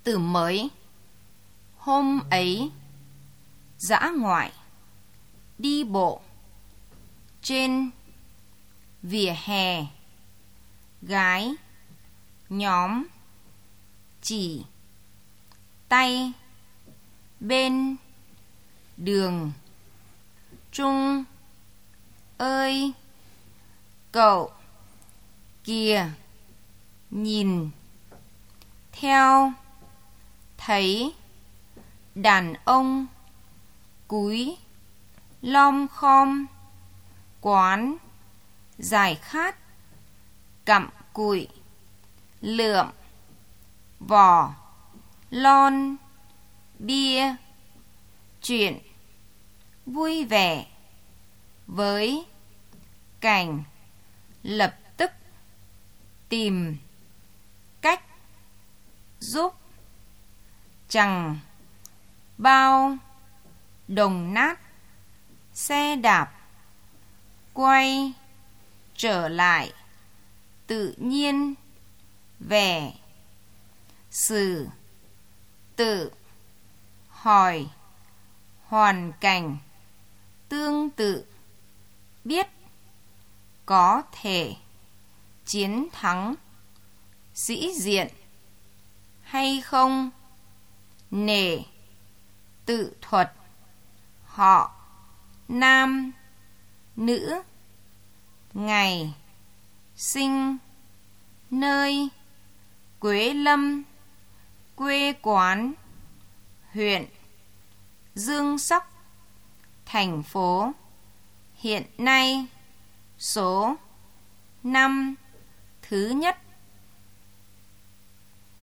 Từ mới. Hôm ấy, dã ngoại, đi bộ trên vỉa hè, gái nhóm chỉ tay bên đường. Trung ơi, cậu kìa, nhìn theo thấy đàn ông cúi lom khom quán giải khát, cặm cụi lượm vỏ lon bia, chuyện vui vẻ với cảnh lập tức tìm cách giúp chẳng bao đồng nát xe đạp quay trở lại tự nhiên vẻ xử tự hỏi hoàn cảnh tương tự biết có thể chiến thắng sĩ diện hay không, nể tự thuật họ nam nữ, ngày sinh nơi Quế Lâm, quê quán huyện Dương Sóc, thành phố hiện nay số 5 thứ nhất